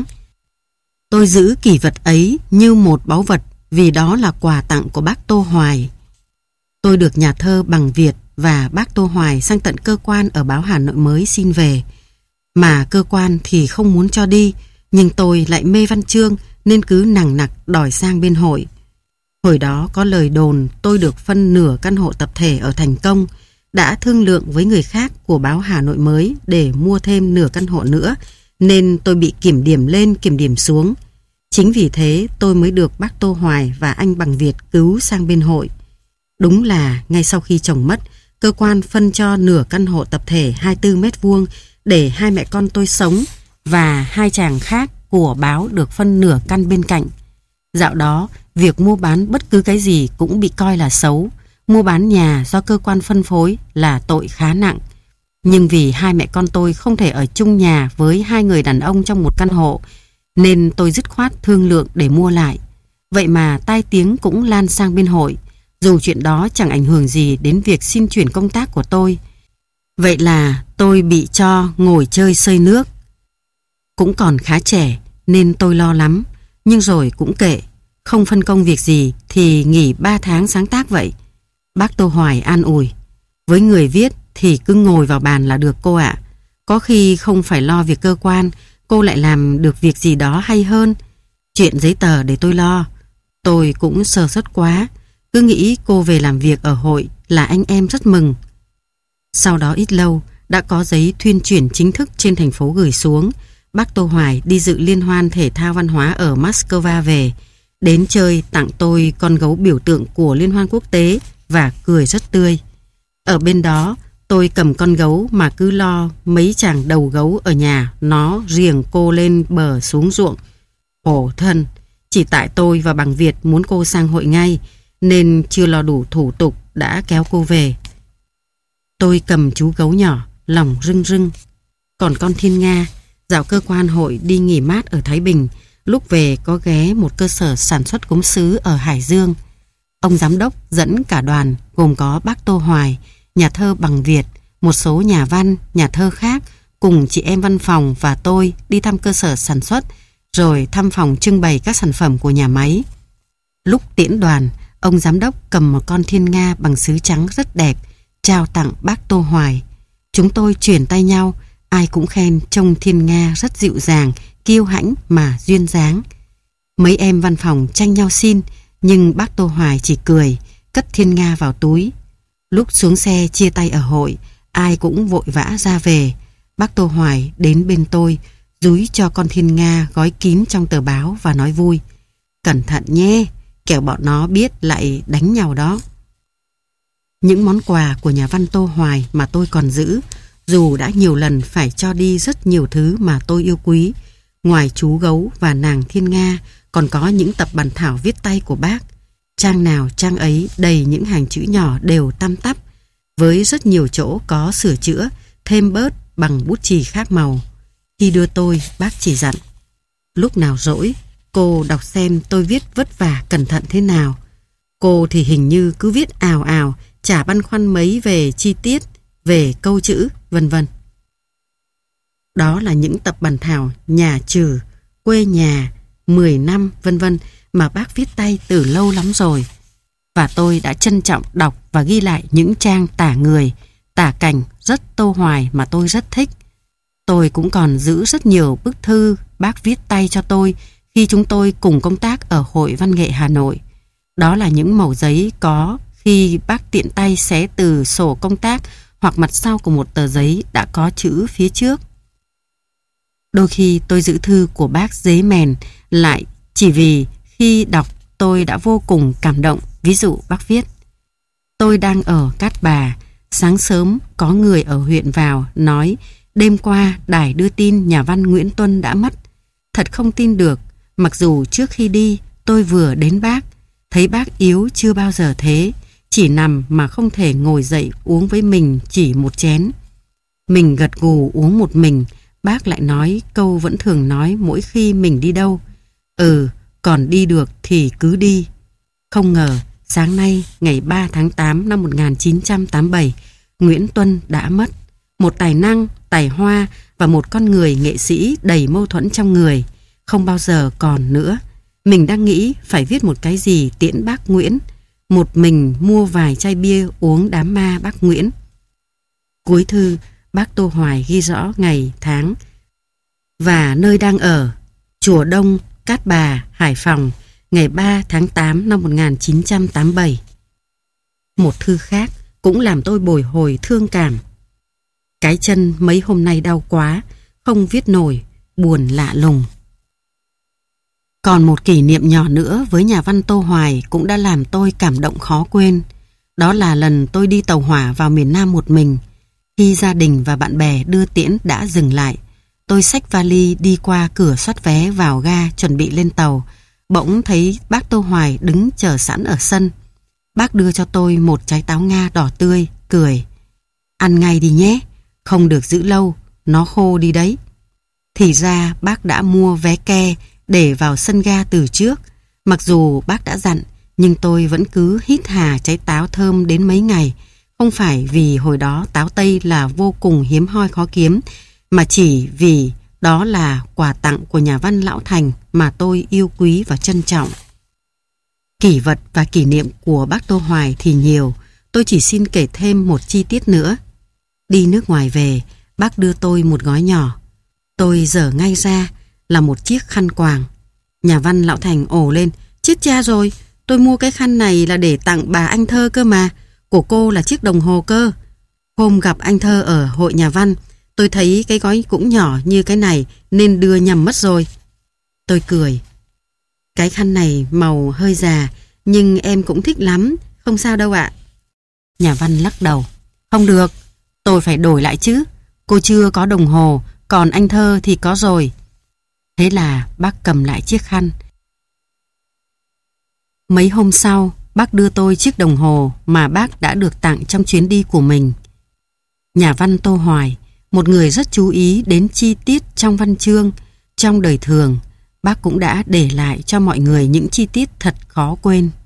Tôi giữ kỷ vật ấy như một báu vật vì đó là quà tặng của bác Tô Hoài. Tôi được nhà thơ Bằng Việt và bác Tô Hoài sang tận cơ quan ở báo Hà Nội Mới xin về. Mà cơ quan thì không muốn cho đi, nhưng tôi lại mê văn chương nên cứ nằng nặc đòi sang bên hội. Hồi đó có lời đồn tôi được phân nửa căn hộ tập thể ở Thành Công, đã thương lượng với người khác của báo Hà Nội Mới để mua thêm nửa căn hộ nữa, nên tôi bị kiểm điểm lên kiểm điểm xuống. Chính vì thế tôi mới được bác Tô Hoài và anh Bằng Việt cứu sang bên hội. Đúng là ngay sau khi chồng mất, cơ quan phân cho nửa căn hộ tập thể 24 mét vuông để hai mẹ con tôi sống và hai chàng khác của báo được phân nửa căn bên cạnh. Dạo đó, việc mua bán bất cứ cái gì cũng bị coi là xấu. Mua bán nhà do cơ quan phân phối là tội khá nặng. Nhưng vì hai mẹ con tôi không thể ở chung nhà với hai người đàn ông trong một căn hộ, nên tôi dứt khoát thương lượng để mua lại. Vậy mà tai tiếng cũng lan sang bên hội, dù chuyện đó chẳng ảnh hưởng gì đến việc xin chuyển công tác của tôi. Vậy là tôi bị cho ngồi chơi sơi nước. Cũng còn khá trẻ nên tôi lo lắm, nhưng rồi cũng kệ, không phân công việc gì thì nghỉ 3 tháng sáng tác vậy. Bác Tô Hoài an ủi, với người viết thì cứ ngồi vào bàn là được cô ạ. Có khi không phải lo việc cơ quan, cô lại làm được việc gì đó hay hơn. Chuyện giấy tờ để tôi lo. Tôi cũng sơ suất quá, cứ nghĩ cô về làm việc ở hội là anh em rất mừng. Sau đó ít lâu, đã có giấy thuyên chuyển chính thức trên thành phố gửi xuống. Bác Tô Hoài đi dự liên hoan thể thao văn hóa ở Moscow về, đến chơi tặng tôi con gấu biểu tượng của liên hoan quốc tế và cười rất tươi. Ở bên đó, tôi cầm con gấu mà cứ lo mấy chàng đầu gấu ở nhà nó riềng cô lên bờ xuống ruộng. Khổ thân, chỉ tại tôi và Bằng Việt muốn cô sang hội ngay, nên chưa lo đủ thủ tục đã kéo cô về. Tôi cầm chú gấu nhỏ, lòng rưng rưng. Còn con Thiên Nga, dạo cơ quan hội đi nghỉ mát ở Thái Bình, lúc về có ghé một cơ sở sản xuất gốm sứ ở Hải Dương. Ông giám đốc dẫn cả đoàn gồm có bác Tô Hoài, nhà thơ Bằng Việt, một số nhà văn, nhà thơ khác cùng chị em văn phòng và tôi đi thăm cơ sở sản xuất, rồi thăm phòng trưng bày các sản phẩm của nhà máy. Lúc tiễn đoàn, ông giám đốc cầm một con thiên nga bằng sứ trắng rất đẹp, trao tặng bác Tô Hoài. Chúng tôi chuyển tay nhau, ai cũng khen trông thiên nga rất dịu dàng, kiêu hãnh mà duyên dáng. Mấy em văn phòng tranh nhau xin, nhưng bác Tô Hoài chỉ cười, cất thiên nga vào túi. Lúc xuống xe chia tay ở hội, ai cũng vội vã ra về. Bác Tô Hoài đến bên tôi, dúi cho con thiên nga gói kín trong tờ báo và nói vui: "Cẩn thận nhé, kẻo bọn nó biết lại đánh nhau đó." Những món quà của nhà văn Tô Hoài mà tôi còn giữ, dù đã nhiều lần phải cho đi rất nhiều thứ mà tôi yêu quý. Ngoài chú gấu và nàng thiên nga, còn có những tập bản thảo viết tay của bác. Trang nào trang ấy đầy những hàng chữ nhỏ đều tăm tắp, với rất nhiều chỗ có sửa chữa, thêm bớt bằng bút chì khác màu. Khi đưa tôi, bác chỉ dặn: "Lúc nào rỗi, cô đọc xem tôi viết vất vả cẩn thận thế nào. Cô thì hình như cứ viết ào ào, chả băn khoăn mấy về chi tiết, về câu chữ, vân vân." Đó là những tập bản thảo nhà trừ, quê nhà, 10 năm, vân vân mà bác viết tay từ lâu lắm rồi. Và tôi đã trân trọng đọc và ghi lại những trang tả người, tả cảnh rất Tô Hoài mà tôi rất thích. Tôi cũng còn giữ rất nhiều bức thư bác viết tay cho tôi khi chúng tôi cùng công tác ở Hội Văn nghệ Hà Nội. Đó là những mẩu giấy có khi bác tiện tay xé từ sổ công tác hoặc mặt sau của một tờ giấy đã có chữ phía trước. Đôi khi tôi giữ thư của bác dế mèn lại chỉ vì khi đọc tôi đã vô cùng cảm động. Ví dụ bác viết: tôi đang ở Cát Bà, sáng sớm có người ở huyện vào nói đêm qua đài đưa tin nhà văn Nguyễn Tuân đã mất. Thật không tin được, mặc dù trước khi đi tôi vừa đến bác, thấy bác yếu chưa bao giờ thế, chỉ nằm mà không thể ngồi dậy uống với mình chỉ một chén. Mình gật gù uống một mình, bác lại nói câu vẫn thường nói mỗi khi mình đi đâu: còn đi được thì cứ đi. Không ngờ sáng nay ngày 3 tháng 8 năm 1987, Nguyễn Tuân đã mất. Một tài năng, tài hoa và một con người nghệ sĩ đầy mâu thuẫn trong người, không bao giờ còn nữa. Mình đang nghĩ phải viết một cái gì tiễn bác Nguyễn. Một mình mua vài chai bia uống đám ma bác Nguyễn. Cuối thư, bác Tô Hoài ghi rõ ngày, tháng và nơi đang ở: Chùa Đông, Cát Bà, Hải Phòng, ngày 3 tháng 8 năm 1987. Một thư khác cũng làm tôi bồi hồi thương cảm: cái chân mấy hôm nay đau quá, không viết nổi, buồn lạ lùng. Còn một kỷ niệm nhỏ nữa với nhà văn Tô Hoài cũng đã làm tôi cảm động khó quên. Đó là lần tôi đi tàu hỏa vào miền Nam một mình. Khi gia đình và bạn bè đưa tiễn đã dừng lại, tôi xách vali đi qua cửa soát vé vào ga chuẩn bị lên tàu. Bỗng thấy bác Tô Hoài đứng chờ sẵn ở sân. Bác đưa cho tôi một trái táo Nga đỏ tươi, cười: ăn ngay đi nhé, không được giữ lâu, nó khô đi đấy. Thì ra bác đã mua vé ke để vào sân ga từ trước. Mặc dù bác đã dặn, nhưng tôi vẫn cứ hít hà trái táo thơm đến mấy ngày. Không phải vì hồi đó táo Tây là vô cùng hiếm hoi khó kiếm, mà chỉ vì đó là quà tặng của nhà văn Lão Thành mà tôi yêu quý và trân trọng. Kỷ vật và kỷ niệm của bác Tô Hoài thì nhiều, tôi chỉ xin kể thêm một chi tiết nữa. Đi nước ngoài về, bác đưa tôi một gói nhỏ. Tôi dở ngay ra là một chiếc khăn quàng. Nhà văn Lão Thành ồ lên: chết cha rồi, tôi mua cái khăn này là để tặng bà Anh Thơ cơ mà, của cô là chiếc đồng hồ cơ. Hôm gặp anh Thơ ở hội nhà văn, tôi thấy cái gói cũng nhỏ như cái này nên đưa nhầm mất rồi. Tôi cười: cái khăn này màu hơi già, nhưng em cũng thích lắm, không sao đâu ạ. Nhà văn lắc đầu: không được, tôi phải đổi lại chứ. Cô chưa có đồng hồ, còn anh Thơ thì có rồi. Thế là bác cầm lại chiếc khăn. Mấy hôm sau, bác đưa tôi chiếc đồng hồ mà bác đã được tặng trong chuyến đi của mình. Nhà văn Tô Hoài, một người rất chú ý đến chi tiết trong văn chương, trong đời thường, bác cũng đã để lại cho mọi người những chi tiết thật khó quên.